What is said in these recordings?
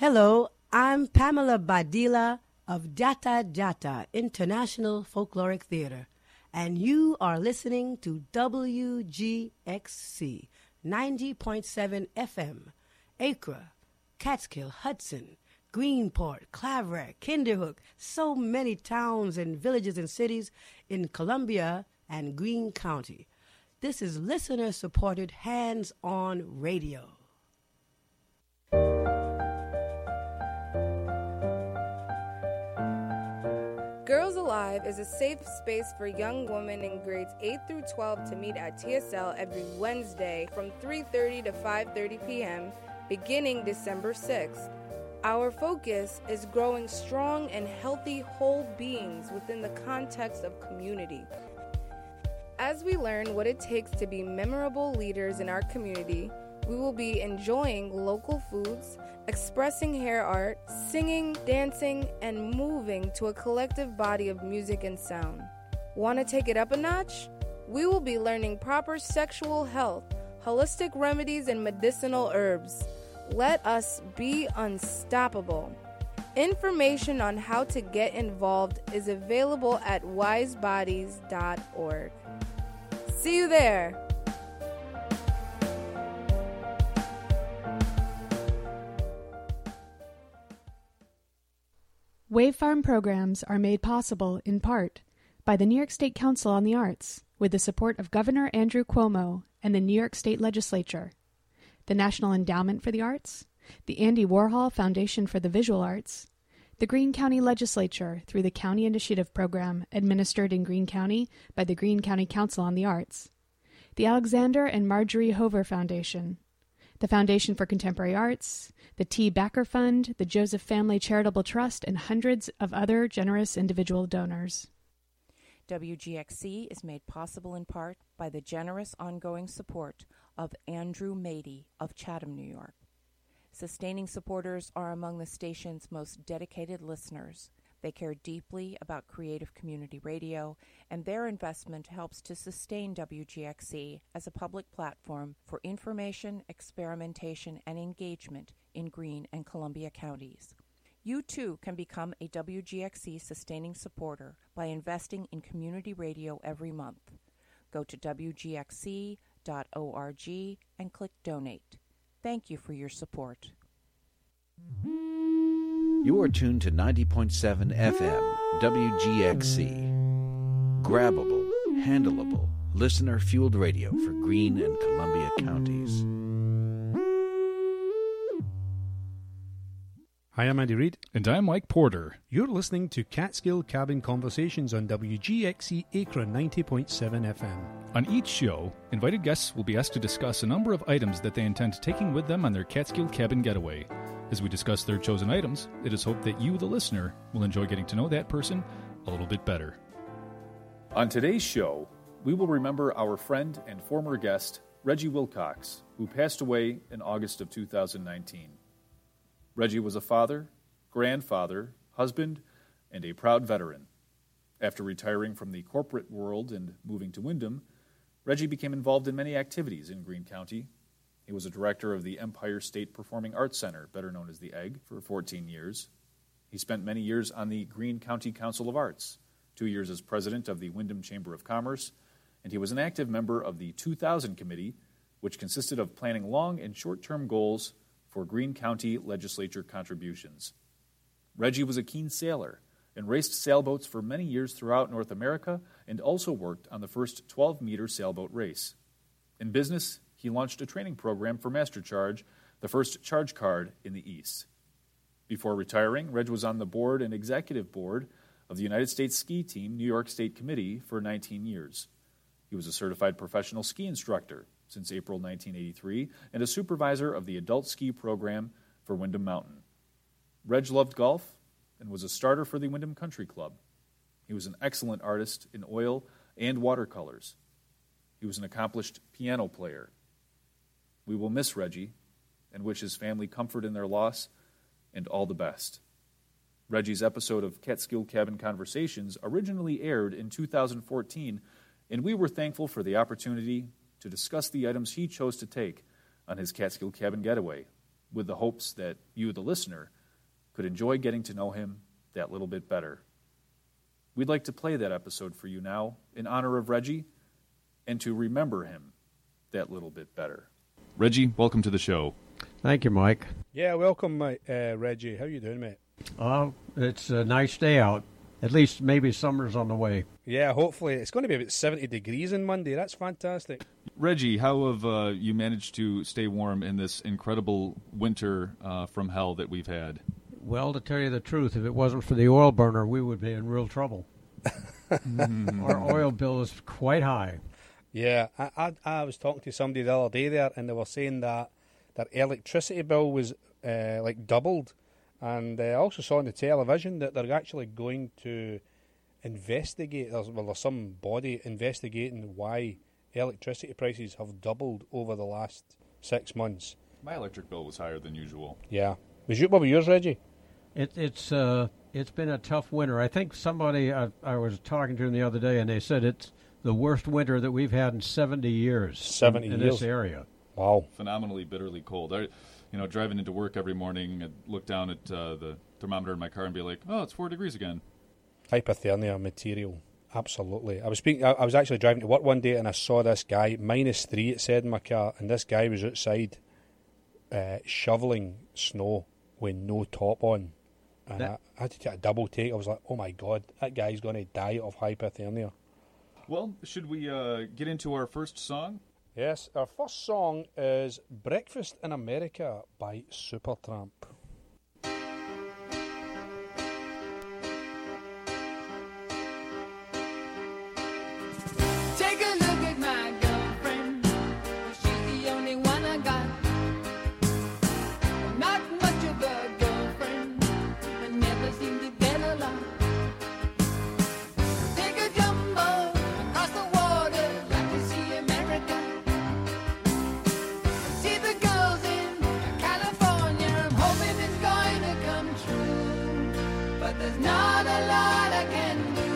Hello, I'm Pamela Badila of Jata Jata International Folkloric Theater, and you are listening to WGXC 90.7 FM, Acre, Catskill, Hudson, Greenport, Claverack, Kinderhook, so many towns and villages and cities in Columbia and Greene County. This is listener-supported hands-on radio. Girls Alive is a safe space for young women in grades 8 through 12 to meet at TSL every Wednesday from 3:30 to 5:30 p.m. beginning December 6th. Our focus is growing strong and healthy whole beings within the context of community. As we learn what it takes to be memorable leaders in our community, we will be enjoying local foods, expressing hair art, singing, dancing, and moving to a collective body of music and sound. Want to take it up a notch? We will be learning proper sexual health, holistic remedies, and medicinal herbs. Let us be unstoppable. Information on how to get involved is available at wisebodies.org. See you there! Wave Farm programs are made possible, in part, by the New York State Council on the Arts, with the support of Governor Andrew Cuomo and the New York State Legislature, the National Endowment for the Arts, the Andy Warhol Foundation for the Visual Arts, the Greene County Legislature through the County Initiative Program administered in Greene County by the Greene County Council on the Arts, the Alexander and Marjorie Hover Foundation, the Foundation for Contemporary Arts, the T. Backer Fund, the Joseph Family Charitable Trust, and hundreds of other generous individual donors. WGXC is made possible in part by the generous ongoing support of Andrew Mady of Chatham, New York. Sustaining supporters are among the station's most dedicated listeners. They care deeply about creative community radio, and their investment helps to sustain WGXC as a public platform for information, experimentation, and engagement in Greene and Columbia counties. You too can become a WGXC sustaining supporter by investing in community radio every month. Go to WGXC.org and click Donate. Thank you for your support. You are tuned to 90.7 FM, WGXC. Grabbable, handleable, listener-fueled radio for Greene and Columbia counties. Hi, I'm Andy Reid. And I'm Mike Porter. You're listening to Catskill Cabin Conversations on WGXC Acre 90.7 FM. On each show, invited guests will be asked to discuss a number of items that they intend taking with them on their Catskill Cabin getaway. As we discuss their chosen items, it is hoped that you, the listener, will enjoy getting to know that person a little bit better. On today's show, we will remember our friend and former guest, Reggie Wilcox, who passed away in August of 2019. Reggie was a father, grandfather, husband, and a proud veteran. After retiring from the corporate world and moving to Windham, Reggie became involved in many activities in Greene County. He was a director of the Empire State Performing Arts Center, better known as the EGG, for 14 years. He spent many years on the Greene County Council of Arts, 2 years as president of the Windham Chamber of Commerce, and he was an active member of the 2000 Committee, which consisted of planning long and short-term goals for Greene County legislature contributions. Reggie was a keen sailor and raced sailboats for many years throughout North America and also worked on the first 12-meter sailboat race. In business, he launched a training program for Master Charge, the first charge card in the East. Before retiring, Reg was on the board and executive board of the United States Ski Team New York State Committee for 19 years. He was a certified professional ski instructor since April 1983 and a supervisor of the adult ski program for Windham Mountain. Reg loved golf and was a starter for the Windham Country Club. He was an excellent artist in oil and watercolors. He was an accomplished piano player. We will miss Reggie and wish his family comfort in their loss and all the best. Reggie's episode of Catskill Cabin Conversations originally aired in 2014, and we were thankful for the opportunity to discuss the items he chose to take on his Catskill Cabin getaway, with the hopes that you, the listener, could enjoy getting to know him that little bit better. We'd like to play that episode for you now in honor of Reggie and to remember him that little bit better. Reggie, welcome to the show. Thank you, Mike. Yeah, welcome, Reggie. How you doing, mate? It's a nice day out. At least maybe summer's on the way. Yeah, hopefully. It's going to be about 70 degrees on Monday. That's fantastic. Reggie, how have you managed to stay warm in this incredible winter from hell that we've had? Well, to tell you the truth, if it wasn't for the oil burner, we would be in real trouble. Our oil bill is quite high. Yeah, I was talking to somebody the other day there, and they were saying that their electricity bill was doubled. And I also saw on the television that they're actually going to investigate. There's some body investigating why electricity prices have doubled over the last 6 months. My electric bill was higher than usual. Yeah. What were yours, Reggie? It's been a tough winter. I think somebody I was talking to them the other day, and they said it's the worst winter that we've had in 70 years. 70 in years? This area. Wow. Phenomenally bitterly cold. Driving into work every morning, I'd look down at the thermometer in my car and be like, oh, it's 4 degrees again. Hypothermia material. Absolutely. I was actually driving to work one day and I saw this guy, -3 it said in my car, and this guy was outside shoveling snow with no top on. And I had to take a double take. I was like, oh my God, that guy's going to die of hypothermia. Well, should we get into our first song? Yes, our first song is Breakfast in America by Supertramp. Take a look at my girlfriend. She's the only one I got. Not much of a girlfriend, but never seem to get along. Take a jumbo across the water, like to see America. See the girls in California. I'm hoping it's going to come true, but there's not a lot I can do.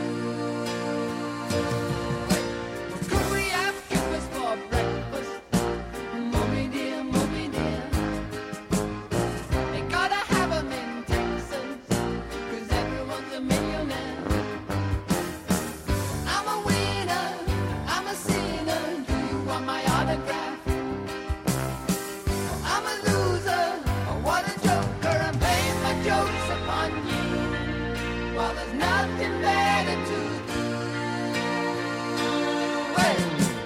Could we have breakfast for breakfast? Mommy dear, mommy dear. They gotta have 'em in Texas, 'cause everyone's a millionaire. I'm a winner, I'm a sinner. Do you want my autograph? I'm a loser, oh, what a joker. I'm playing my jokes upon you, while there's nothing better to do. Hey!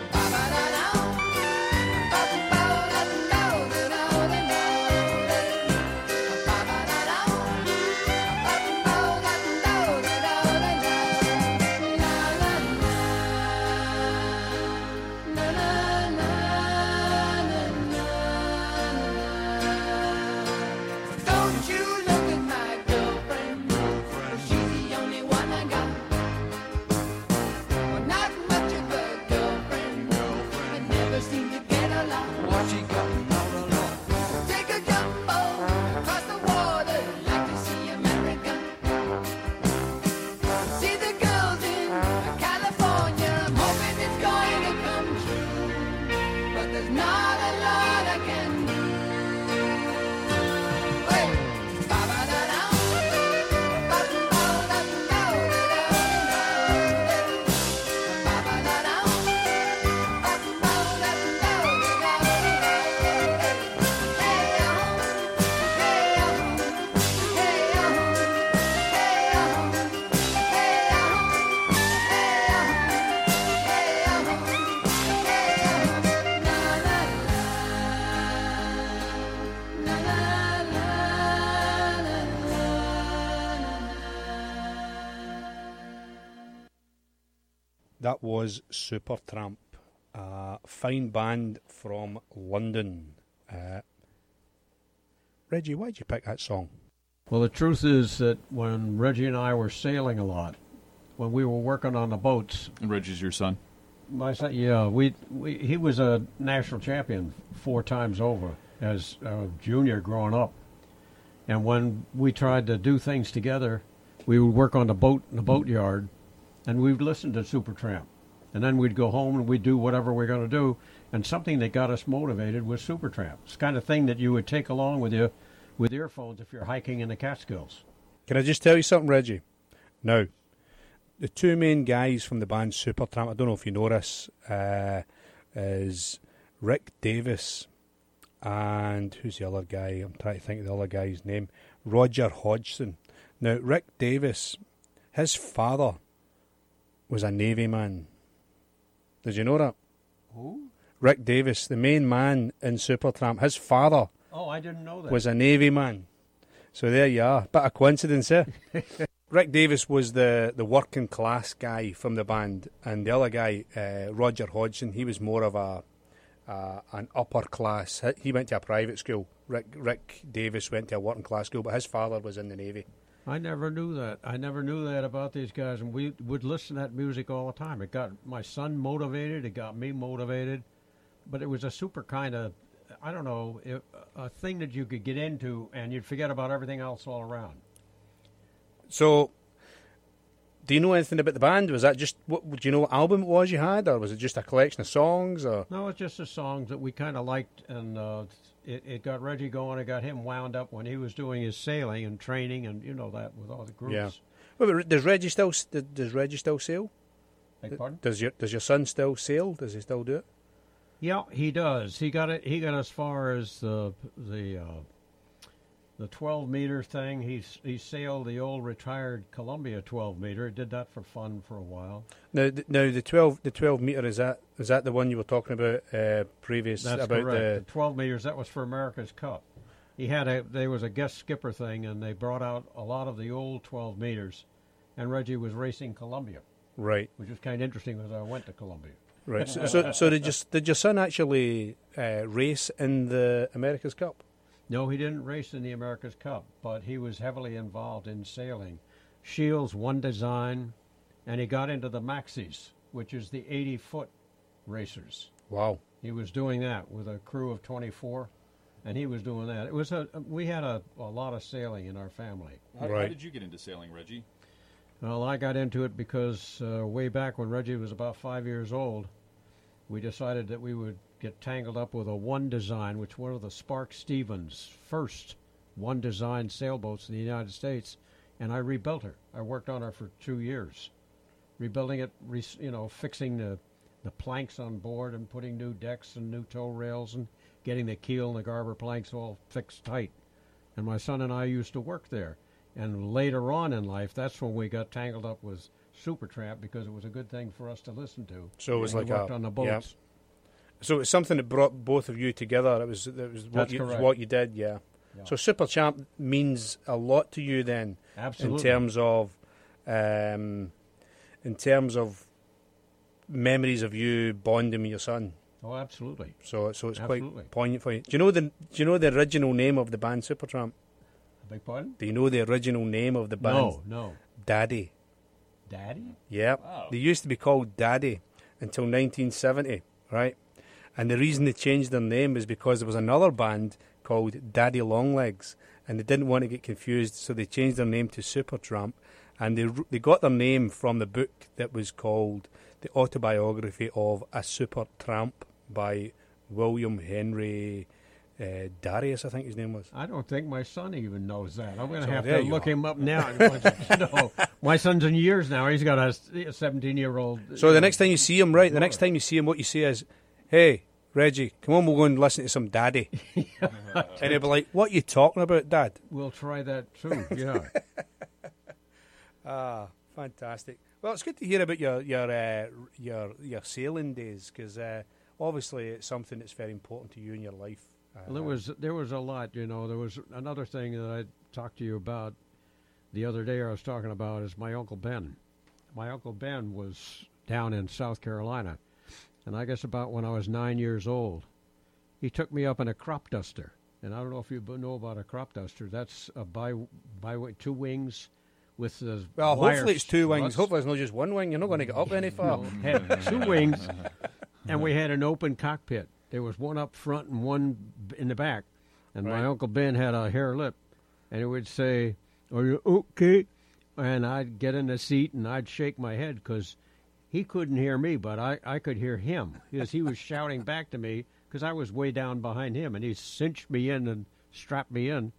Don't you look at my girlfriend, she's the only one I got. Well, not much of a girlfriend, I never seem to get along. What she got out along? Take a jumbo across the water, like to see America. See the girls in California. I'm hoping it's going to come true, but there's not a lot I can do. Hey! That was Supertramp, a fine band from London. Reggie, why did you pick that song? Well, the truth is that when Reggie and I were sailing a lot, when we were working on the boats, And Reggie's your son? my son, he was a national champion 4 times over as a junior growing up. And when we tried to do things together, we would work on the boat in the boatyard, and we'd listen to Supertramp. And then we'd go home and we'd do whatever we're going to do. And something that got us motivated was Supertramp. It's the kind of thing that you would take along with you with earphones if you're hiking in the Catskills. Can I just tell you something, Reggie? Now, the two main guys from the band Supertramp, I don't know if you know this, is Rick Davis and who's the other guy? I'm trying to think of the other guy's name. Roger Hodgson. Now, Rick Davis, his father was a Navy man. Did you know that? Who? Rick Davis, the main man in Supertramp, his father Oh, I didn't know that. was a Navy man. So there you are. Bit of coincidence, eh? Rick Davis was the working class guy from the band, and the other guy, Roger Hodgson, he was more of an upper class. He went to a private school. Rick Davis went to a working class school, but his father was in the Navy. I never knew that. I never knew that about these guys, and we would listen to that music all the time. It got my son motivated. It got me motivated. But it was a super kind of, I don't know, a thing that you could get into, and you'd forget about everything else all around. So, do you know anything about the band? Was that just, do you know what album it was you had, or was it just a collection of songs? Or No, it's just the songs that we kind of liked, and it got Reggie going. It got him wound up when he was doing his sailing and training, and you know that with all the groups. Yeah. Well, but does Reggie still sail? Beg pardon? Does your son still sail? Does he still do it? Yeah, he does. He got it. He got as far as the 12-meter thing. He sailed the old retired Columbia 12-meter. Did that for fun for a while. Now the 12 meter, is that the one you were talking about previous? That's about correct. The 12 meters, that was for America's Cup. There was a guest skipper thing, and they brought out a lot of the old 12 meters, and Reggie was racing Columbia. Right. Which was kind of interesting because I went to Columbia. Right. So did your son actually race in the America's Cup? No, he didn't race in the America's Cup, but he was heavily involved in sailing. Shields, One Design, and he got into the Maxis, which is the 80-foot racers. Wow. He was doing that with a crew of 24, and he was doing that. We had a lot of sailing in our family. How did you get into sailing, Reggie? Well, I got into it because way back when Reggie was about 5 years old, we decided that we would get tangled up with a One Design, which was one of the Spark Stevens' first One Design sailboats in the United States, and I rebuilt her. I worked on her for 2 years, rebuilding it, fixing the planks on board and putting new decks and new tow rails and getting the keel and the garboard planks all fixed tight. And my son and I used to work there. And later on in life, that's when we got tangled up with Supertramp because it was a good thing for us to listen to. So it was we like worked on the boats. Yeah. So it's something that brought both of you together. It was what you did, yeah. So Supertramp means a lot to you then. Absolutely. In terms of memories of you bonding with your son. Oh, absolutely. So it's quite poignant for you. Do you know the original name of the band Supertramp? Beg pardon? Do you know the original name of the band? No. Daddy. Daddy? Yeah. Wow. They used to be called Daddy until 1970, right? And the reason they changed their name is because there was another band called Daddy Longlegs, and they didn't want to get confused, so they changed their name to Supertramp. And they got their name from the book that was called The Autobiography of a Supertramp by William Henry Darius, I think his name was. I don't think my son even knows that. I'm going to So have there to you look are. him up now. No, my son's in years now. He's got a 17-year-old. So the next time you see him, right, what you say is, "Hey, Reggie, come on, we'll go and listen to some Daddy." And he'll be like, "What are you talking about, Dad?" We'll try that too, yeah. Ah, fantastic. Well, it's good to hear about your sailing days, because obviously it's something that's very important to you in your life. Well, there was a lot, There was another thing that I talked to you about the other day. I was talking about is my Uncle Ben. My Uncle Ben was down in South Carolina, and I guess about when I was 9 years old, he took me up in a crop duster. And I don't know if you know about a crop duster. That's a by two wings with the hopefully it's two wings. struts. Hopefully it's not just one wing. You're not going to get up any far. Had two wings, and we had an open cockpit. There was one up front and one in the back. And my Uncle Ben had a hair lip, and he would say, "Are you okay?" And I'd get in the seat, and I'd shake my head because he couldn't hear me, but I could hear him because he was shouting back to me because I was way down behind him, and he cinched me in and strapped me in.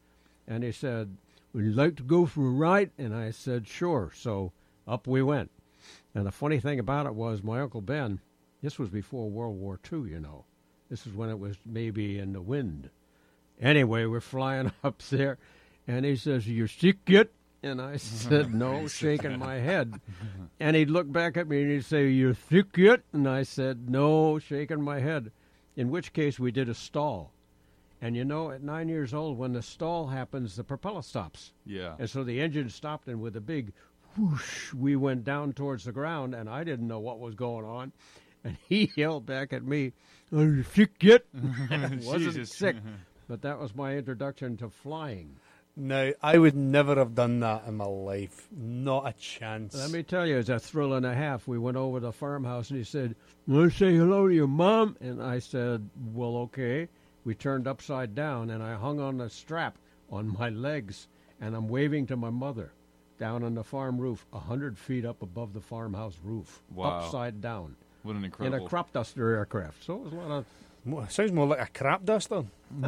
And he said, would you like to go for a ride? And I said, sure. So up we went. And the funny thing about it was my Uncle Ben, this was before World War II, you know. This is when it was maybe in the wind. Anyway, we're flying up there, and he says, you sick yet? And I said, no, shaking my head. And he'd look back at me and he'd say, you sick yet? And I said, no, shaking my head. In which case we did a stall. And you know, at 9 years old, when the stall happens, the propeller stops. Yeah. And so the engine stopped, and with a big whoosh, we went down towards the ground, and I didn't know what was going on. And he yelled back at me, are you sick yet? I wasn't Jesus. sick. But that was my introduction to flying. Now, I would never have done that in my life. Not a chance. Let me tell you, it's a thrill and a half. We went over to the farmhouse, and he said, want to say hello to your mom? And I said, well, okay. We turned upside down, and I hung on the strap on my legs, and I'm waving to my mother down on the farm roof, 100 feet up above the farmhouse roof, Wow. upside down, What an in incredible... a crop duster aircraft. So it was a lot of... Sounds more like a crap duster.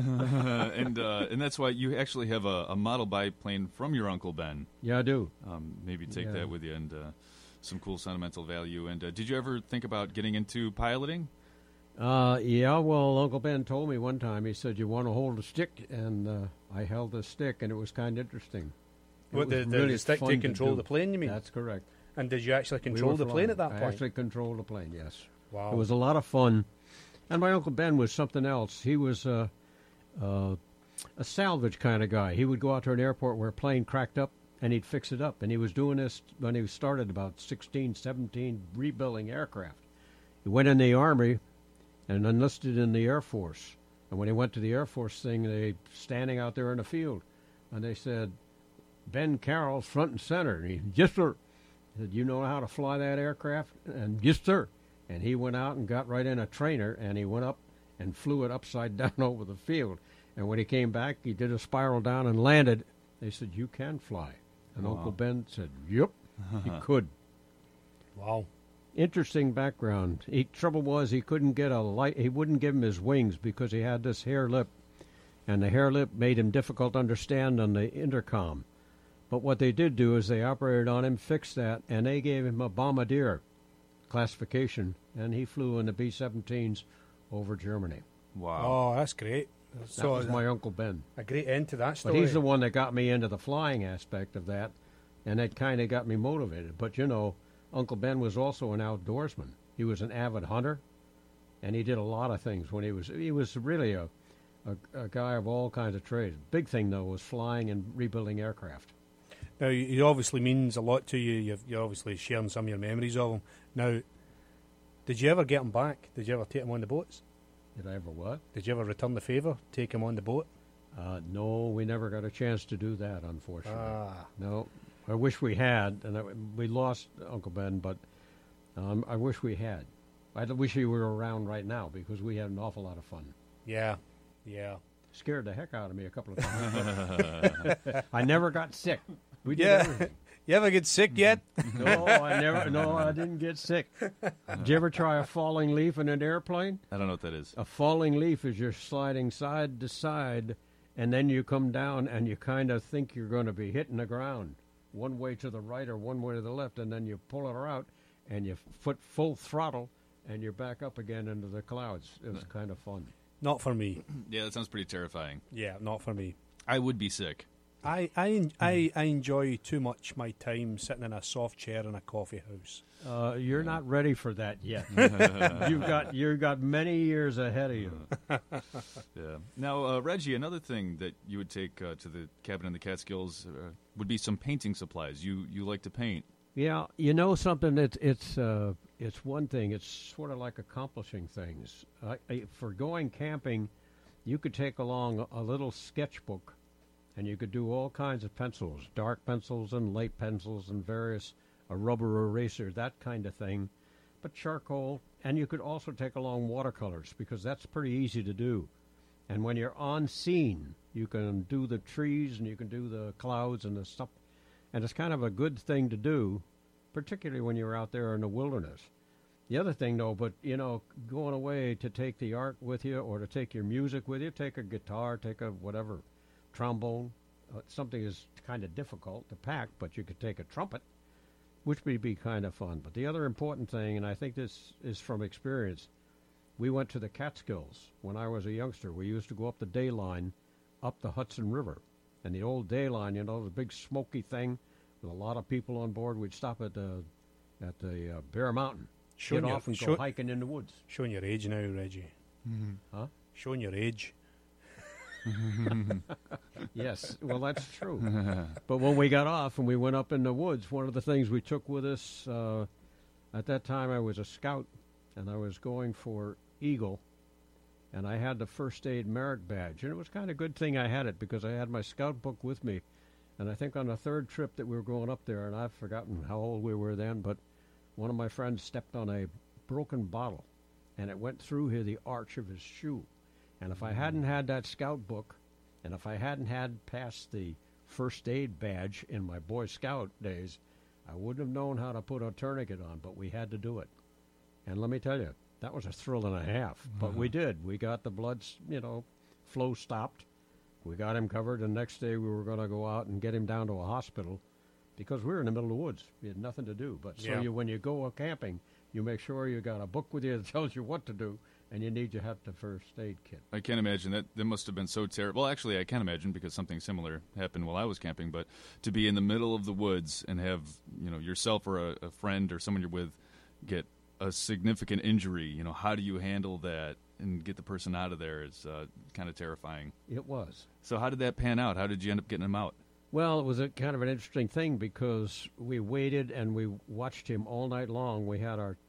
and that's why you actually have a model biplane from your Uncle Ben. Yeah, I do. Maybe take Yeah. that with you, and some cool sentimental value. And did you ever think about getting into piloting? Yeah, well, Uncle Ben told me one time, he said, you want to hold a stick? And I held the stick, and it was kind of interesting. It What, was the really stick fun to to control do. the plane, you mean? That's correct. And did you actually control We were the plane at flying. that I point? actually controlled the plane, yes. Wow. It was a lot of fun. And my Uncle Ben was something else. He was a salvage kind of guy. He would go out to an airport where a plane cracked up, and he'd fix it up. And he was doing this when he started about 16, 17, rebuilding aircraft. He went in the Army and enlisted in the Air Force. And when he went to the Air Force thing, they standing out there in the field, and they said, Ben Carroll's front and center. And he, yes, sir. He said, you know how to fly that aircraft? And yes, sir. And he went out and got right in a trainer, and he went up and flew it upside down over the field. And when he came back, he did a spiral down and landed. They said, you can fly. And Wow. Uncle Ben said, yep, he could. Wow. Interesting background. Trouble was he couldn't get a light. He wouldn't give him his wings because he had this hair lip. And the hair lip made him difficult to understand on the intercom. But what they did do is they operated on him, fixed that, and they gave him a bombardier classification, and he flew in the B-17s over Germany. Wow. Oh, that's great. That was my Uncle Ben. a great end to that But story. he's the one that got me into the flying aspect of that, and it kind of got me motivated. But, you know, Uncle Ben was also an outdoorsman. He was an avid hunter, and he did a lot of things when he was really a guy of all kinds of trades. Big thing, though, was flying and rebuilding aircraft. Now, he obviously means a lot to you. You're obviously sharing some of your memories of him. Now, did you ever get him back? Did you ever take him on the boats? Did I ever what? Did you ever return the favour, take him on the boat? No, we never got a chance to do that, unfortunately. Ah. No, I wish we had, and we lost Uncle Ben, but I wish we had. I wish he were around right now because we had an awful lot of fun. Yeah, yeah. Scared the heck out of me a couple of times. I never got sick. We did Yeah. everything. You ever get sick yet? No, I didn't get sick. Did you ever try a falling leaf in an airplane? I don't know what that is. A falling leaf is you're sliding side to side, and then you come down and you kind of think you're going to be hitting the ground, one way to the right or one way to the left, and then you pull it out, and you foot full throttle, and you're back up again into the clouds. It was kind of fun. Not for me. Yeah, that sounds pretty terrifying. Yeah, not for me. I would be sick. I enjoy too much my time sitting in a soft chair in a coffee house. You're not ready for that yet. You've got many years ahead of you. Yeah. Now, Reggie, another thing that you would take to the cabin in the Catskills would be some painting supplies. You like to paint. Yeah, you know something. It's one thing. It's sort of like accomplishing things. For going camping, you could take along a little sketchbook, and you could do all kinds of pencils, dark pencils and light pencils and various a rubber eraser, that kind of thing. But charcoal, and you could also take along watercolors because that's pretty easy to do. And when you're on scene, you can do the trees and you can do the clouds and the stuff. And it's kind of a good thing to do, particularly when you're out there in the wilderness. The other thing, though, but, you know, going away to take the art with you or to take your music with you, take a guitar, take a whatever, trombone, something is kind of difficult to pack, but you could take a trumpet, which would be kind of fun. But the other important thing, and I think this is from experience, we went to the Catskills when I was a youngster. We used to go up the Day Line, up the Hudson River. And the old Day Line, you know, the big smoky thing with a lot of people on board. We'd stop at the Bear Mountain, get off and go hiking in the woods. Showing your age now, Reggie. Mm-hmm. Huh? Showing your age. Yes, well, that's true. But when we got off and we went up in the woods, one of the things we took with us, at that time I was a scout, and I was going for Eagle, and I had the first aid merit badge. And it was kind of a good thing I had it because I had my scout book with me. And I think on the third trip that we were going up there, and I've forgotten how old we were then, but one of my friends stepped on a broken bottle, and it went through here the arch of his shoe. And if I hadn't had that scout book, and if I hadn't had passed the first aid badge in my Boy Scout days, I wouldn't have known how to put a tourniquet on, but we had to do it. And let me tell you, that was a thrill and a half. But we did. We got the blood, flow stopped. We got him covered, and next day we were going to go out and get him down to a hospital because we were in the middle of the woods. We had nothing to do. But when you go camping, you make sure you got a book with you that tells you what to do, and you need to have the first aid kit. I can't imagine that must have been so terrible. Well, actually, I can imagine because something similar happened while I was camping. But to be in the middle of the woods and have yourself or a friend or someone you're with get a significant injury, how do you handle that and get the person out of there? Is kind of terrifying. It was. So how did that pan out? How did you end up getting him out? Well, it was a kind of an interesting thing because we waited and we watched him all night long. We had our,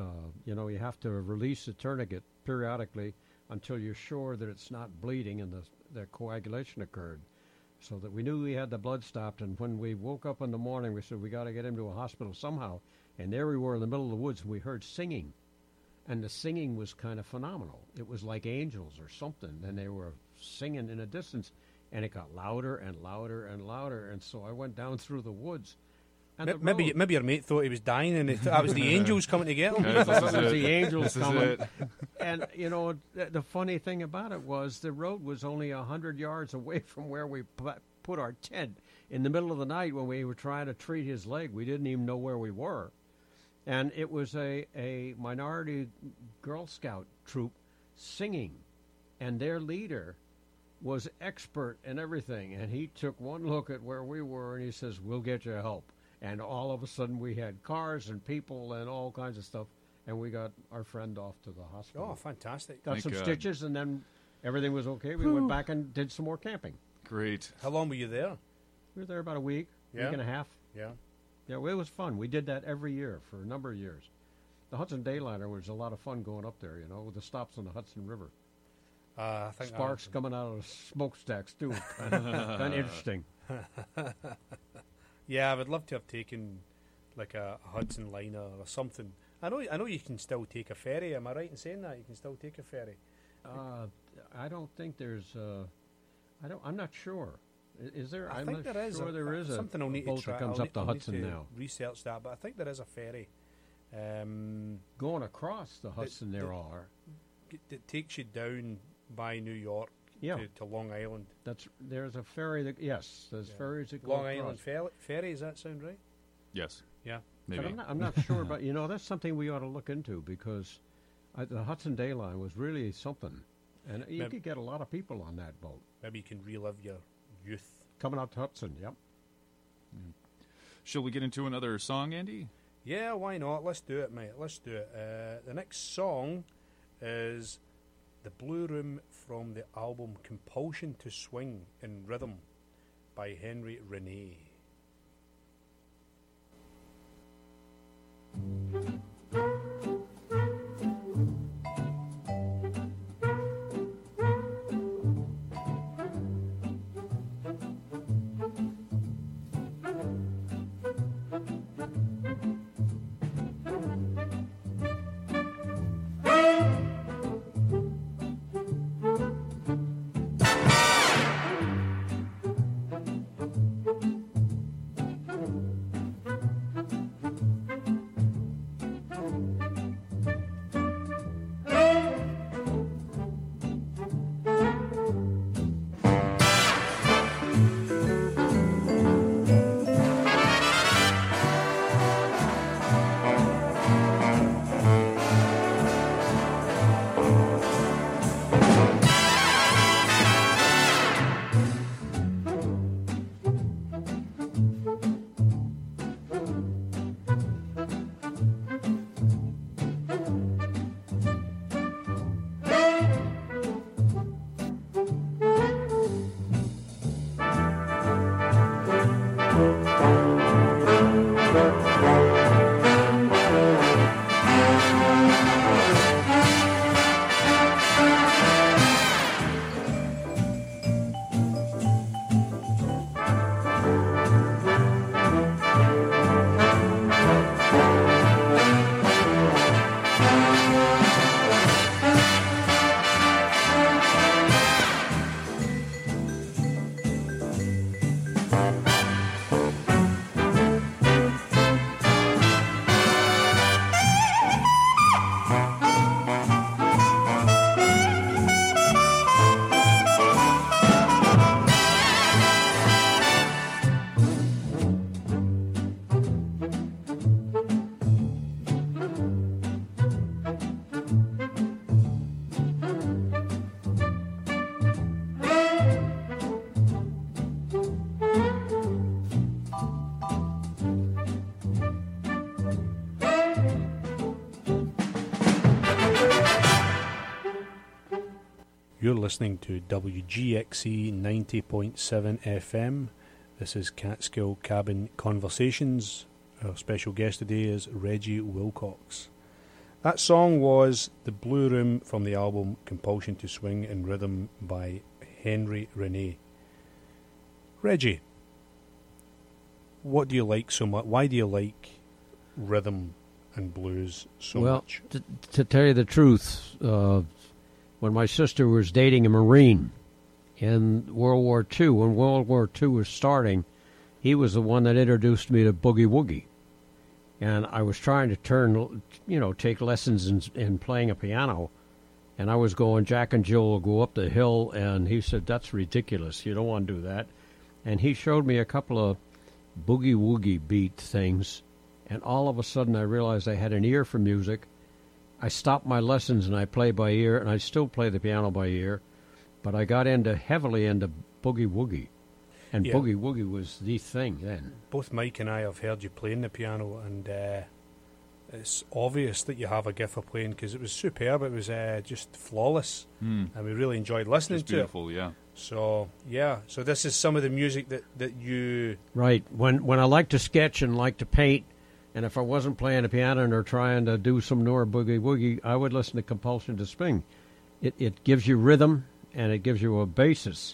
you have to release the tourniquet periodically until you're sure that it's not bleeding and the coagulation occurred, so that we knew we had the blood stopped. And when we woke up in the morning, we said, we got to get him to a hospital somehow. And there we were in the middle of the woods, and we heard singing. And the singing was kind of phenomenal. It was like angels or something, and they were singing in a distance. And it got louder and louder and louder. And so I went down through the woods. And maybe your mate thought he was dying, and that was the angels coming to get him. It was the angels coming. And, the funny thing about it was the road was only 100 yards away from where we put our tent. In the middle of the night when we were trying to treat his leg, we didn't even know where we were. And it was a minority Girl Scout troop singing, and their leader was expert in everything. And he took one look at where we were, and he says, we'll get you help. And all of a sudden we had cars and people and all kinds of stuff, and we got our friend off to the hospital. Oh, fantastic. Got some stitches, and then everything was okay. We went back and did some more camping. Great. How long were you there? We were there about a week and a half. Yeah. Yeah, well, it was fun. We did that every year for a number of years. The Hudson Dayliner was a lot of fun going up there, with the stops on the Hudson River. I think sparks coming out of the smokestacks, too. Kind of interesting. Yeah, I would love to have taken like a Hudson liner or something. I know you can still take a ferry. Am I right in saying that? You can still take a ferry. I don't think there's... I'm not sure. Is there? I think there is. Sure there is something I'll need boat to try. that comes up the Hudson now. Research that, but I think there is a ferry. Going across the Hudson there are. It takes you down by New York to Long Island. There's a ferry that there's ferries that go Long across. Island ferry. Does that sound right? Yes. Yeah. Maybe. But I'm not sure, but that's something we ought to look into because the Hudson Day Line was really something, and you could get a lot of people on that boat. Maybe you can relive your youth. Coming out to Hudson, yep. Mm. Shall we get into another song, Andy? Yeah, why not? Let's do it, mate. Let's do it. The next song is The Blue Room from the album Compulsion to Swing in Rhythm by Henry Renee. You're listening to WGXC 90.7 FM. This is Catskill Cabin Conversations. Our special guest today is Reggie Wilcox. That song was The Blue Room from the album Compulsion to Swing in Rhythm by Henry Renee. Reggie, what do you like so much? Why do you like rhythm and blues so much? Well, to tell you the truth, when my sister was dating a Marine in World War II, when World War II was starting, he was the one that introduced me to boogie woogie. And I was trying to take lessons in playing a piano. And I was going, Jack and Jill will go up the hill. And he said, that's ridiculous. You don't want to do that. And he showed me a couple of boogie woogie beat things. And all of a sudden I realized I had an ear for music. I stopped my lessons and I play by ear, and I still play the piano by ear, but I got heavily into boogie woogie, and boogie woogie was the thing then. Both Mike and I have heard you playing the piano, and it's obvious that you have a gift for playing because it was superb. It was just flawless, and we really enjoyed listening to beautiful, it. Yeah. So this is some of the music that you... Right. When I like to sketch and like to paint, and if I wasn't playing the piano or trying to do some more boogie woogie, I would listen to Compulsion to Swing. It gives you rhythm, and it gives you a basis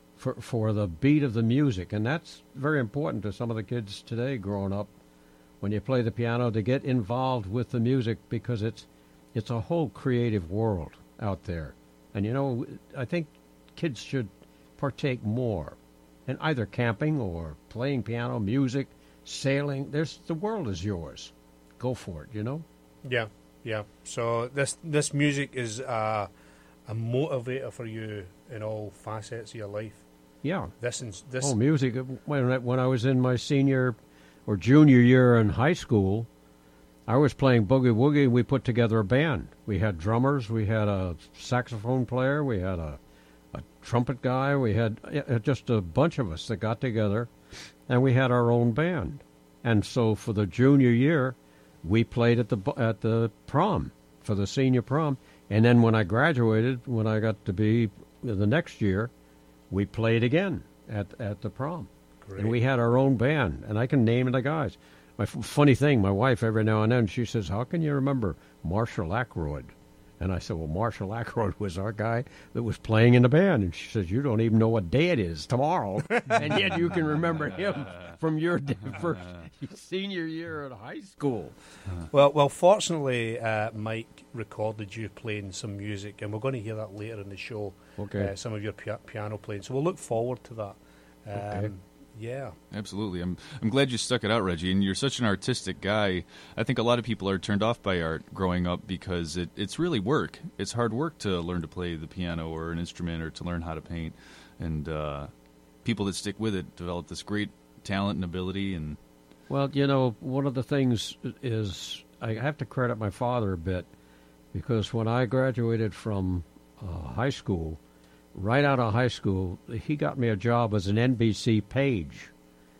for the beat of the music. And that's very important to some of the kids today growing up. When you play the piano, to get involved with the music, because it's a whole creative world out there. And, I think kids should partake more in either camping or playing piano, music, sailing. The world is yours. Go for it, Yeah. So this music is a motivator for you in all facets of your life. Yeah. This. Oh, music. When I was in my senior or junior year in high school, I was playing boogie woogie, and we put together a band. We had drummers, we had a saxophone player, we had a trumpet guy, we had just a bunch of us that got together, and we had our own band. And so for the junior year, we played at the prom, for the senior prom. And then when I graduated, when I got to be the next year, we played again at the prom. Great. And we had our own band, and I can name the guys. Funny thing, my wife, every now and then, she says, how can you remember Marshall Ackroyd? And I said, well, Marshall Ackroyd was our guy that was playing in the band. And she says, you don't even know what day it is, tomorrow. And yet you can remember him from your first senior year at high school. Well, fortunately, Mike recorded you playing some music, and we're going to hear that later in the show, some of your piano playing. So we'll look forward to that. Okay. Yeah, absolutely. I'm glad you stuck it out, Reggie. And you're such an artistic guy. I think a lot of people are turned off by art growing up because it's really work. It's hard work to learn to play the piano or an instrument or to learn how to paint. And people that stick with it develop this great talent and ability. And well, one of the things is I have to credit my father a bit, because when I graduated from high school. Right out of high school, he got me a job as an NBC page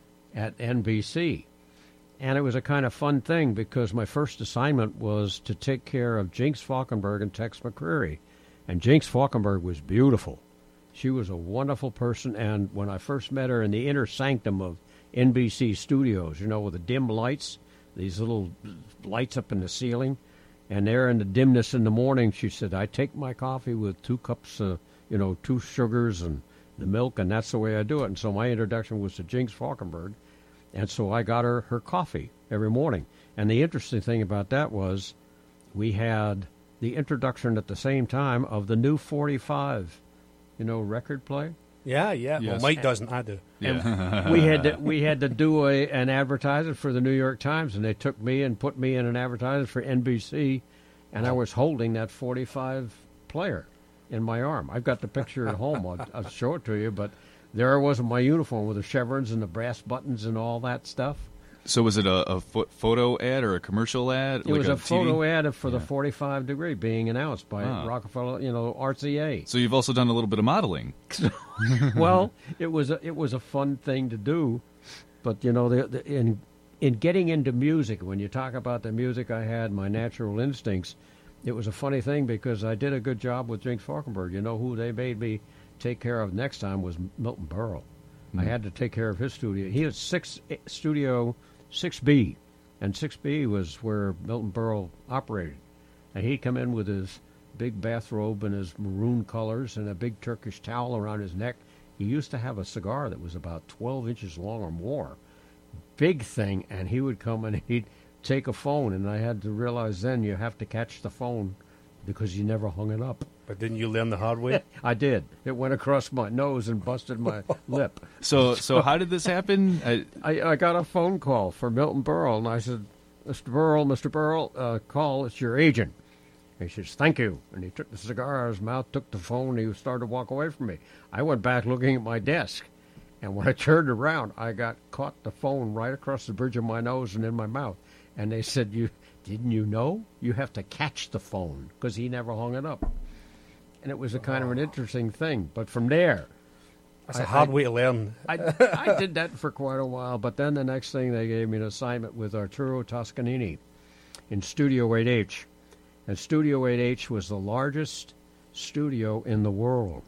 at NBC. And it was a kind of fun thing, because my first assignment was to take care of Jinx Falkenberg and Tex McCreary. And Jinx Falkenberg was beautiful. She was a wonderful person, and when I first met her in the inner sanctum of NBC studios, with the dim lights, these little lights up in the ceiling, and there in the dimness in the morning, she said, I take my coffee with 2 cups of 2 sugars and the milk, and that's the way I do it. And so my introduction was to Jinx Falkenberg, and so I got her coffee every morning. And the interesting thing about that was we had the introduction at the same time of the new 45, record player. Yeah. Yes. Well, Mike doesn't, I do. Yeah. And we had to do an advertisement for the New York Times, and they took me and put me in an advertisement for NBC, and I was holding that 45 player in my arm. I've got the picture at home. I'll show it to you, but there I was in my uniform with the chevrons and the brass buttons and all that stuff. So was it a photo ad or a commercial ad? It was a photo ad for the 45 degree being announced by Rockefeller, RCA. So you've also done a little bit of modeling. Well, it was a fun thing to do, but in getting into music, when you talk about the music I had, my natural instincts, it was a funny thing because I did a good job with Jinx Falkenberg. You know who they made me take care of next time was Milton Berle. I had to take care of his studio. He had Studio 6B, and 6B was where Milton Berle operated. And he'd come in with his big bathrobe and his maroon colors and a big Turkish towel around his neck. He used to have a cigar that was about 12 inches long or more. Big thing, and he would come and he'd take a phone, and I had to realize then you have to catch the phone because you never hung it up. But didn't you learn the hard way? I did. It went across my nose and busted my lip. So how did this happen? I got a phone call from Milton Berle, and I said, Mr. Berle, call, it's your agent. And he says, thank you. And he took the cigar out of his mouth, took the phone, and he started to walk away from me. I went back looking at my desk, and when I turned around, I caught the phone right across the bridge of my nose and in my mouth. And they said, didn't you know? You have to catch the phone, because he never hung it up. And it was a kind of an interesting thing. But from there... That's a hard way to learn. I did that for quite a while, but then the next thing they gave me an assignment with Arturo Toscanini in Studio 8H. And Studio 8H was the largest studio in the world.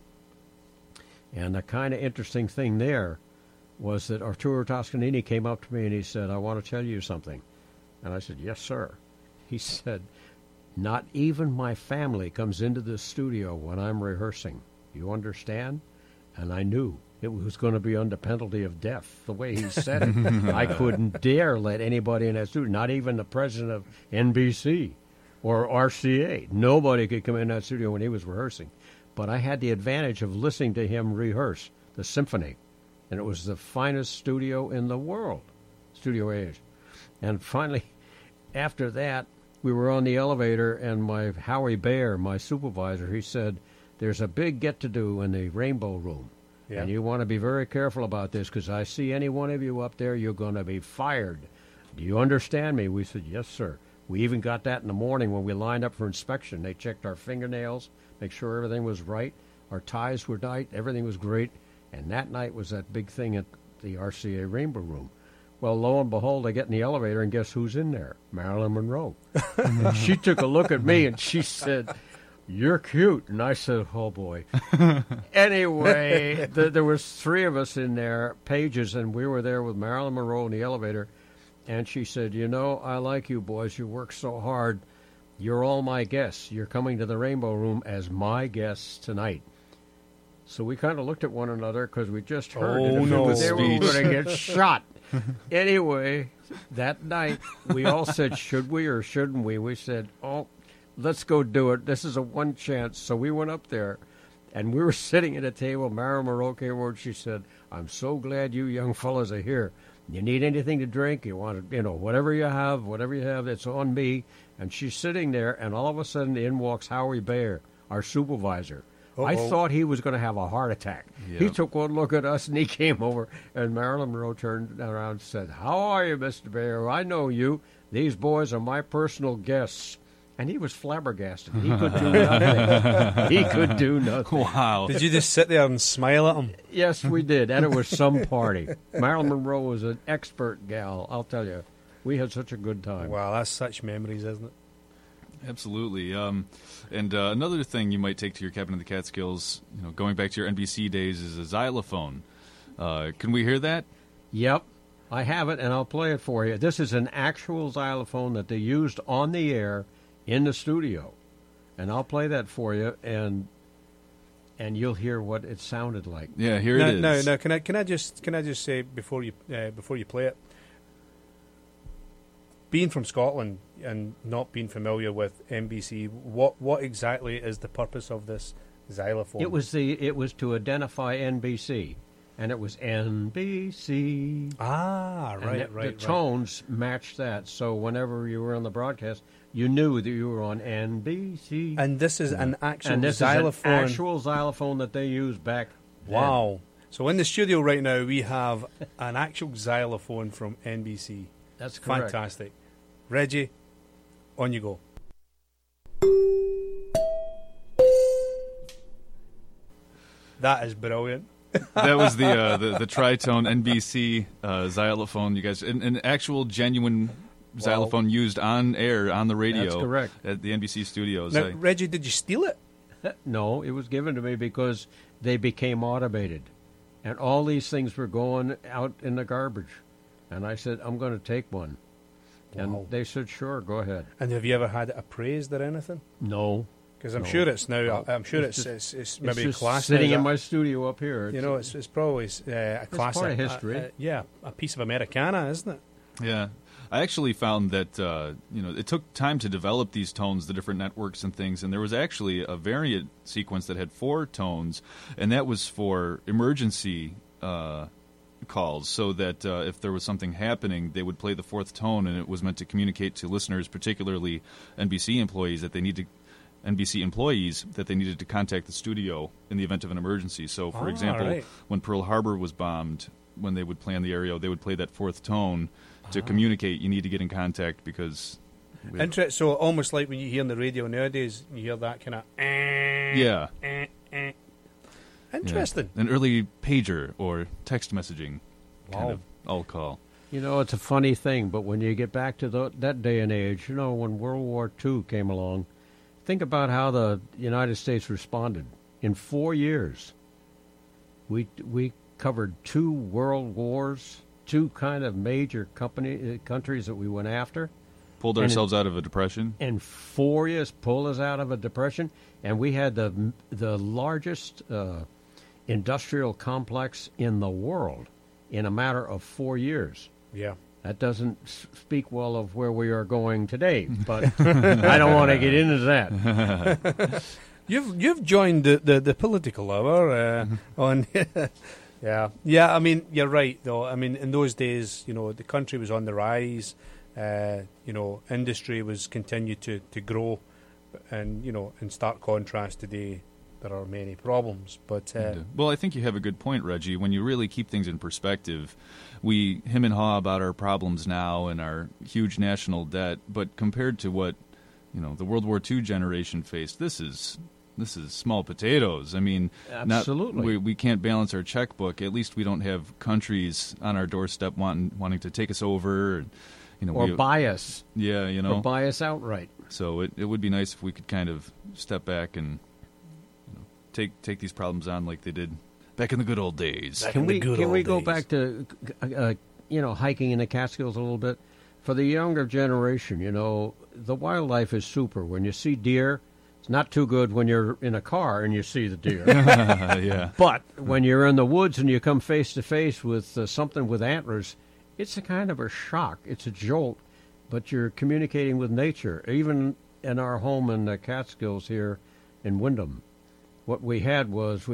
And the kind of interesting thing there was that Arturo Toscanini came up to me and he said, I want to tell you something. And I said, yes, sir. He said, not even my family comes into this studio when I'm rehearsing. You understand? And I knew it was going to be under penalty of death, the way he said it. I couldn't dare let anybody in that studio, not even the president of NBC or RCA. Nobody could come in that studio when he was rehearsing. But I had the advantage of listening to him rehearse the symphony. And it was the finest studio in the world, Studio 8. And finally, after that, we were on the elevator, and my Howie Bayer, my supervisor, he said, there's a big get-to-do in the Rainbow Room. Yeah. And you want to be very careful about this, because I see any one of you up there, you're going to be fired. Do you understand me? We said, yes, sir. We even got that in the morning when we lined up for inspection. They checked our fingernails, make sure everything was right. Our ties were tight. Everything was great. And that night was that big thing at the RCA Rainbow Room. Well, lo and behold, I get in the elevator, and guess who's in there? Marilyn Monroe. And she took a look at me, and she said, you're cute. And I said, oh, boy. Anyway, there was three of us in there, pages, and we were there with Marilyn Monroe in the elevator. And she said, you know, I like you boys. You work so hard. You're all my guests. You're coming to the Rainbow Room as my guests tonight. So we kind of looked at one another because we just heard they were going to get shot. Anyway, that night, we all said, should we or shouldn't we? We said, oh, let's go do it. This is a one chance. So we went up there, and we were sitting at a table. Marilyn Monroe came over, and she said, I'm so glad you young fellas are here. You need anything to drink? You want to, whatever you have, it's on me. And she's sitting there, and all of a sudden in walks Howie Bayer, our supervisor. Uh-oh. I thought he was going to have a heart attack. Yep. He took one look at us, and he came over, and Marilyn Monroe turned around and said, how are you, Mr. Bayer? I know you. These boys are my personal guests. And he was flabbergasted. He could do nothing. He could do nothing. Wow. Did you just sit there and smile at him? Yes, we did. And it was some party. Marilyn Monroe was an expert gal, I'll tell you. We had such a good time. Wow, that's such memories, isn't it? Absolutely. And another thing you might take to your cabin in the Catskills, going back to your NBC days, is a xylophone. Can we hear that? Yep. I have it, and I'll play it for you. This is an actual xylophone that they used on the air in the studio. And I'll play that for you, and you'll hear what it sounded like. Yeah, here it is. No. Can I just say before you play it, being from Scotland and not being familiar with NBC, what exactly is the purpose of this xylophone? It was to identify NBC, and it was NBC. Ah, right. The tones matched that, so whenever you were on the broadcast, you knew that you were on NBC. And this is an actual xylophone. Is an actual xylophone that they used back then. Wow. So in the studio right now, we have an actual xylophone from NBC. That's correct. Fantastic. Reggie, on you go. That is brilliant. That was the Tritone NBC xylophone, you guys. An actual genuine xylophone used on air on the radio. That's correct. At the NBC studios. Now, Reggie, did you steal it? No, it was given to me because they became automated. And all these things were going out in the garbage. And I said, I'm going to take one. Wow. And they said, sure, go ahead. And have you ever had it appraised or anything? No. Because I'm No. sure it's now. No. I'm sure It's it's maybe just classed sitting now in as my studio up here. you know, it's probably a classic. part of history. Yeah, a piece of Americana, isn't it? Yeah. I actually found that, it took time to develop these tones, the different networks and things, and there was actually a variant sequence that had 4 tones, and that was for emergency calls, so that if there was something happening, they would play the 4th tone, and it was meant to communicate to listeners, particularly NBC employees, that they needed to contact the studio in the event of an emergency. So, for example, right. when Pearl Harbor was bombed, when they would play on the area, they would play that 4th tone to communicate. You need to get in contact because... So almost like when you hear on the radio nowadays, you hear that kind of... Yeah. Interesting. Yeah. An early pager or text messaging kind Wow. of all call. You know, it's a funny thing, but when you get back to that day and age, when World War II came along, think about how the United States responded. In 4 years, we covered 2 world wars, 2 kind of major countries that we went after. Pulled ourselves out of a depression. In 4 years, pulled us out of a depression, and we had the largest industrial complex in the world in a matter of 4 years. Yeah. That doesn't speak well of where we are going today, but I don't want to get into that. You've joined the political hour on. Yeah. I mean, you're right though. I mean, in those days, the country was on the rise. Industry was continued to grow, and in stark contrast today, there are many problems. But well, I think you have a good point, Reggie. When you really keep things in perspective, we hem and haw about our problems now and our huge national debt, but compared to what the World War II generation faced, this is small potatoes. I mean, absolutely, we can't balance our checkbook. At least we don't have countries on our doorstep wanting to take us over. Or buy us. Yeah, Or buy us outright. So it would be nice if we could kind of step back and take these problems on like they did back in the good old days. Can we go back to hiking in the Catskills a little bit? For the younger generation, the wildlife is super. When you see deer, it's not too good when you're in a car and you see the deer. Yeah. But when you're in the woods and you come face to face with something with antlers, it's a kind of a shock. It's a jolt, but you're communicating with nature. Even in our home in the Catskills here in Windham, what we had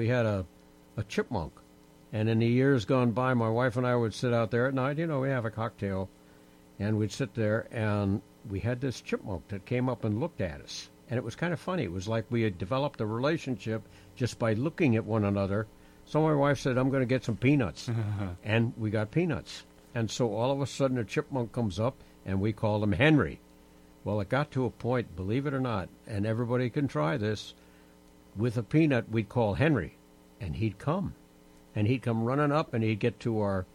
a chipmunk. And in the years gone by, my wife and I would sit out there at night. We have a cocktail, and we'd sit there, and we had this chipmunk that came up and looked at us. And it was kind of funny. It was like we had developed a relationship just by looking at one another. So my wife said, I'm going to get some peanuts. And we got peanuts. And so all of a sudden a chipmunk comes up, and we called him Henry. Well, it got to a point, believe it or not, and everybody can try this, with a peanut we'd call Henry, and he'd come. And he'd come running up, and he'd get to our,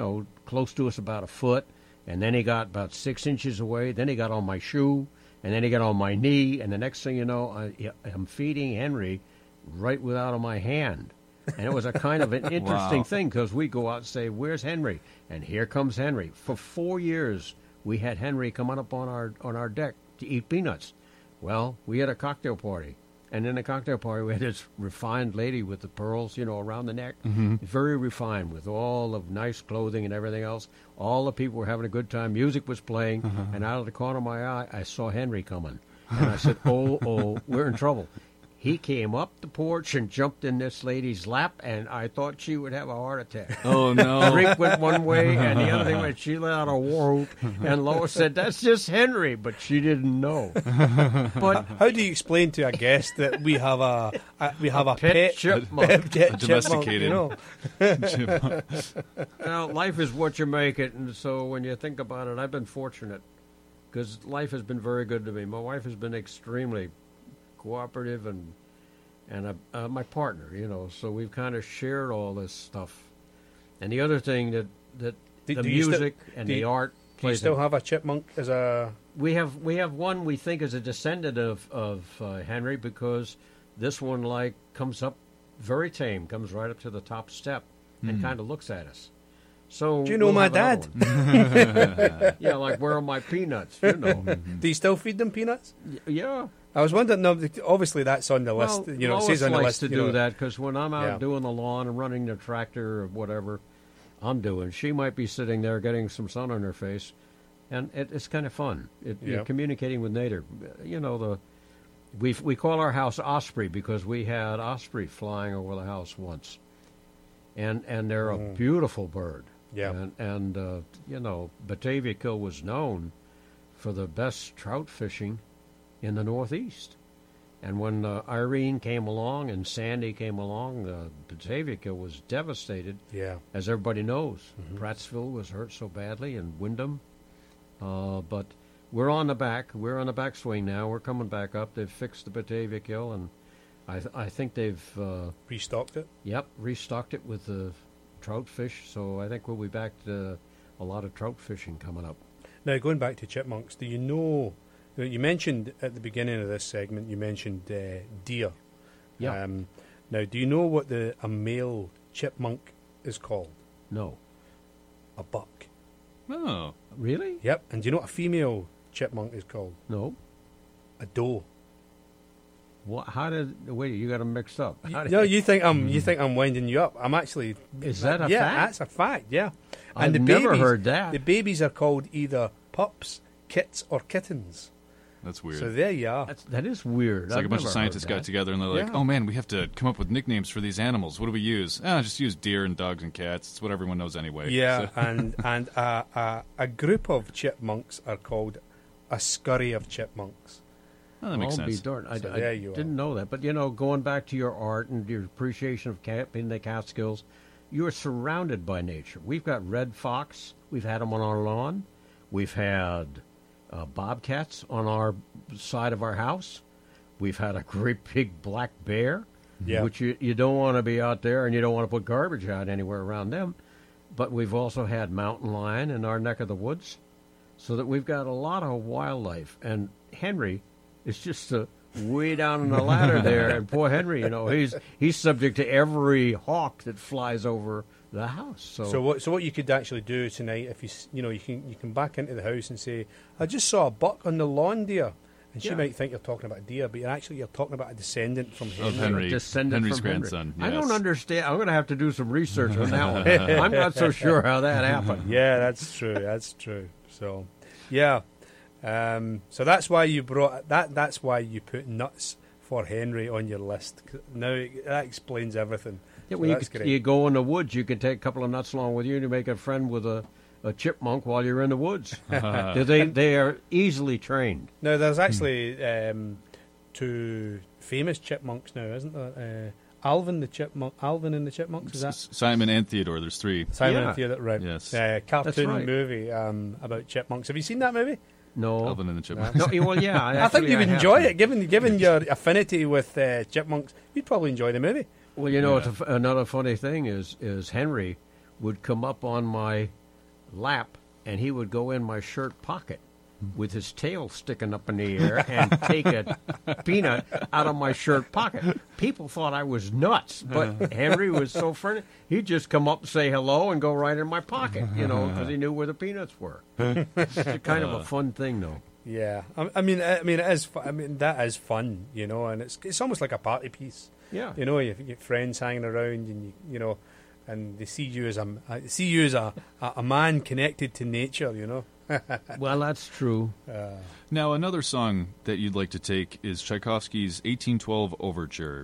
close to us about a foot, and then he got about 6 inches away, then he got on my shoe, and then he got on my knee, and the next thing you know, I'm feeding Henry right out of my hand. And it was a kind of an interesting thing, because we go out and say, where's Henry? And here comes Henry. For 4 years, we had Henry coming up on our deck to eat peanuts. Well, we had a cocktail party. And in the cocktail party, we had this refined lady with the pearls, around the neck. Mm-hmm. Very refined, with all of nice clothing and everything else. All the people were having a good time. Music was playing. And out of the corner of my eye, I saw Henry coming. And I said, oh, we're in trouble. He came up the porch and jumped in this lady's lap, and I thought she would have a heart attack. Oh, no. Drink went one way, and the other thing went, she let out a war whoop, and Lois said, that's just Henry, but she didn't know. But how do you explain to a guest that we have a pet chipmunk? A domesticated chipmunk? Now, life is what you make it, and so when you think about it, I've been fortunate, because life has been very good to me. My wife has been extremely cooperative, and my partner, so we've kind of shared all this stuff. And the other thing that the music and the art Do you still have a chipmunk as a... We have one we think is a descendant of Henry, because this one comes up very tame, comes right up to the top step and kind of looks at us. So do you know my dad? Yeah, like, where are my peanuts? You know. Do you still feed them peanuts? Yeah. I was wondering. No, obviously that's on the list. Well, You know, it Lois says on the likes list to do that, because when I'm out Yeah. doing the lawn and running the tractor or whatever I'm doing, she might be sitting there getting some sun on her face, and it's kind of fun. You're communicating with nature. You know, we call our house Osprey because we had osprey flying over the house once, and they're a beautiful bird. Yeah. And you know, Batavia Kill was known for the best trout fishing in the Northeast. And when Irene came along and Sandy came along, Batavia Kill was devastated. Yeah. As everybody knows, Prattsville was hurt so badly, and Wyndham. But we're on the backswing now. We're coming back up. They've fixed the Batavia Kill, and I think they've restocked it. Yep, restocked it with the trout fish. So I think we'll be back to a lot of trout fishing coming up. Now, going back to chipmunks, do you know? You mentioned at the beginning of this segment, you mentioned deer. Yeah. Now, do you know what a male chipmunk is called? No. A buck. Oh. Really? Yep. And do you know what a female chipmunk is called? No. A doe. What? Wait? You got them mixed up. No, you think I'm winding you up. I'm actually. Is that a yeah, fact? that's a fact. Yeah. I've And never heard that. The babies are called either pups, kits, or kittens. That's weird. So there you are. That is weird. It's like a bunch of scientists got together and they're like, "Oh man, we have to come up with nicknames for these animals. What do we use? Just use deer and dogs and cats. It's what everyone knows anyway." Yeah, So- and a group of chipmunks are called a scurry of chipmunks. Oh, that makes I'll be sense. darned. I there you didn't know that. But, you know, going back to your art and your appreciation of camping in the Catskills, you are surrounded by nature. We've got red fox. We've had them on our lawn. We've had bobcats on our side of our house. We've had a great big black bear, which you don't want to be out there, and you don't want to put garbage out anywhere around them. But we've also had mountain lion in our neck of the woods, so that we've got a lot of wildlife. And Henry is just way down on the ladder there, and poor Henry, you know, he's subject to every hawk that flies over the house. So what you could actually do tonight, if you can back into the house and say, "I just saw a buck on the lawn, dear," and she might think you're talking about a deer, but you're talking about a descendant from Henry. Of Henry. Descendant Henry's from Henry. grandson. I don't yes. understand. I'm going to have to do some research on that one. I'm not so sure how that happened. Yeah, that's true. That's true. So, yeah. So that's why you brought that. That's why you put nuts for Henry on your list. Now that explains everything. Yeah, So well, that's great. you go in the woods, you can take a couple of nuts along with you to make a friend with a chipmunk while you're in the woods. They are easily trained. Now there's actually two famous chipmunks now, isn't there? Alvin and the Chipmunks, is that? Simon and Theodore, there's three. Simon and Theodore, right. Yes. Cartoon right. movie about chipmunks. Have you seen that movie? No. Alvin and the Chipmunks. No, well, yeah. I think you would have enjoy to. it, given your affinity with chipmunks. You'd probably enjoy the movie. Well, you know, another funny thing is Henry would come up on my lap, and he would go in my shirt pocket with his tail sticking up in the air and take a peanut out of my shirt pocket. People thought I was nuts, but Henry was so friendly. He'd just come up and say hello and go right in my pocket, you know, because he knew where the peanuts were. It's kind of a fun thing, though. Yeah, I mean, it is. That is fun, you know, and it's almost like a party piece. Yeah, you know, you get friends hanging around, and you know, and they see you as a man connected to nature, you know. Well, that's true. Now, another song that you'd like to take is Tchaikovsky's 1812 Overture.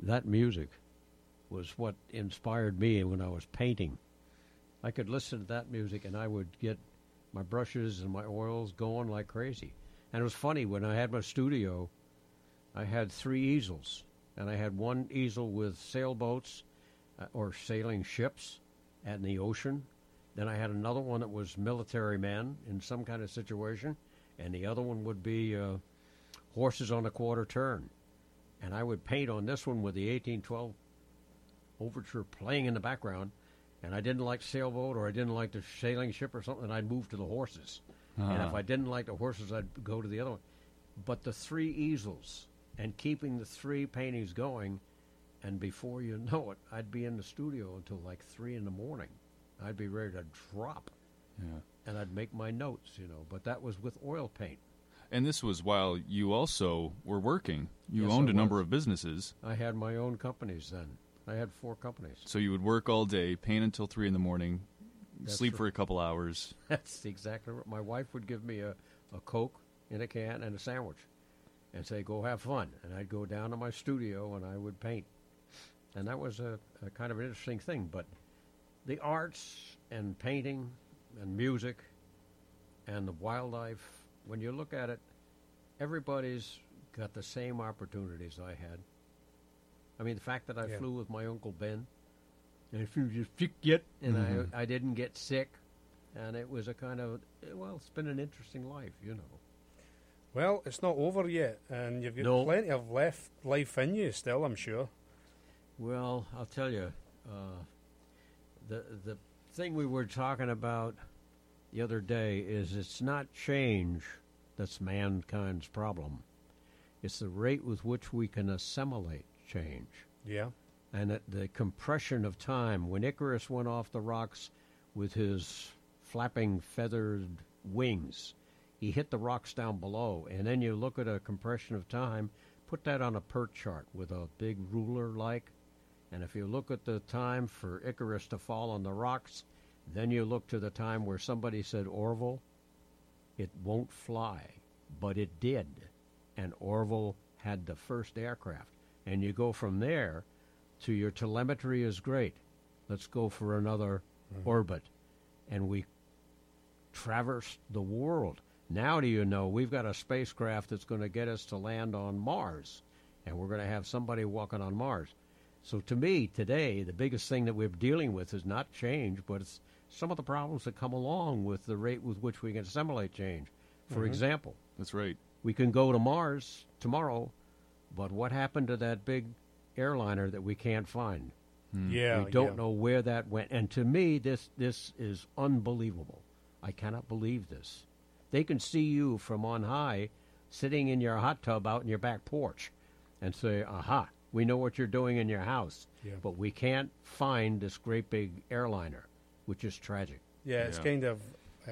that music was what inspired me when I was painting. I could listen to that music and I would get my brushes and my oils going like crazy. And it was funny, when I had my studio, I had 3 easels. And I had one easel with sailboats or sailing ships in the ocean. Then I had another one that was military men in some kind of situation. And the other one would be horses on a quarter turn. And I would paint on this one with the 1812 overture playing in the background. And I didn't like sailboat or I didn't like the sailing ship or something, I'd move to the horses. And if I didn't like the horses, I'd go to the other one. But the 3 easels and keeping the 3 paintings going, and before you know it, I'd be in the studio until like 3 in the morning. I'd be ready to drop. Yeah. And I'd make my notes, but that was with oil paint. And this was while you also were working. You Yes, owned I a number was. of businesses. I had my own companies then. I had 4 companies. So you would work all day, paint until 3 in the morning, That's sleep right. for a couple hours. That's exactly right. My wife would give me a Coke in a can and a sandwich and say, go have fun. And I'd go down to my studio and I would paint. And that was a kind of an interesting thing. But the arts and painting and music and the wildlife, when you look at it, everybody's got the same opportunities I had. I mean, the fact that I flew with my Uncle Ben, and if you just sick yet, and I didn't get sick, and it was a kind of, it's been an interesting life, Well, it's not over yet, and you've got No. plenty of life in you still, I'm sure. Well, I'll tell you, the thing we were talking about the other day is it's not change that's mankind's problem. It's the rate with which we can assimilate change. Yeah. And the compression of time. When Icarus went off the rocks with his flapping feathered wings, he hit the rocks down below. And then you look at a compression of time, put that on a PERT chart with a big ruler like. And if you look at the time for Icarus to fall on the rocks, then you look to the time where somebody said, Orville, it won't fly. But it did. And Orville had the first aircraft. And you go from there to your telemetry is great. Let's go for another orbit. And we traversed the world. Now do you know we've got a spacecraft that's going to get us to land on Mars. And we're going to have somebody walking on Mars. So to me, today, the biggest thing that we're dealing with is not change, but it's some of the problems that come along with the rate with which we can assimilate change. For example, That's right. we can go to Mars tomorrow, but what happened to that big airliner that we can't find? Yeah. We don't know where that went. And to me, this is unbelievable. I cannot believe this. They can see you from on high sitting in your hot tub out in your back porch and say, aha, we know what you're doing in your house, but we can't find this great big airliner, which is tragic. Yeah, it's kind of,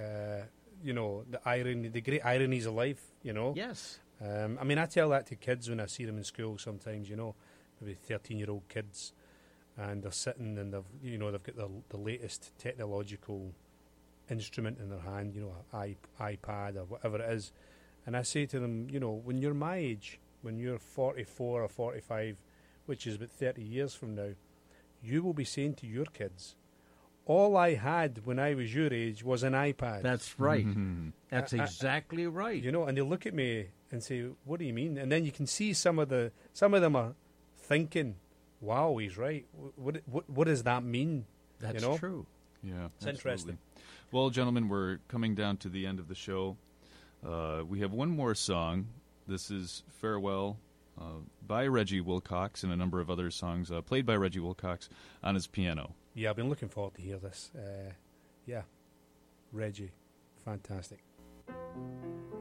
the irony, the great ironies of life, Yes. I mean, I tell that to kids when I see them in school sometimes, maybe 13-year-old kids, and they're sitting and they've got the latest technological instrument in their hand, an iPad or whatever it is. And I say to them, when you're my age, when you're 44 or 45, which is about 30 years from now, you will be saying to your kids, all I had when I was your age was an iPad. That's right. That's exactly right. And they look at me and say, what do you mean? And then you can see some of them are thinking, wow, he's right. What does that mean? That's true. Yeah, It's interesting. Well, gentlemen, we're coming down to the end of the show. We have one more song. This is Farewell by Reggie Wilcox and a number of other songs played by Reggie Wilcox on his piano. Yeah, I've been looking forward to hear this. Reggie, fantastic.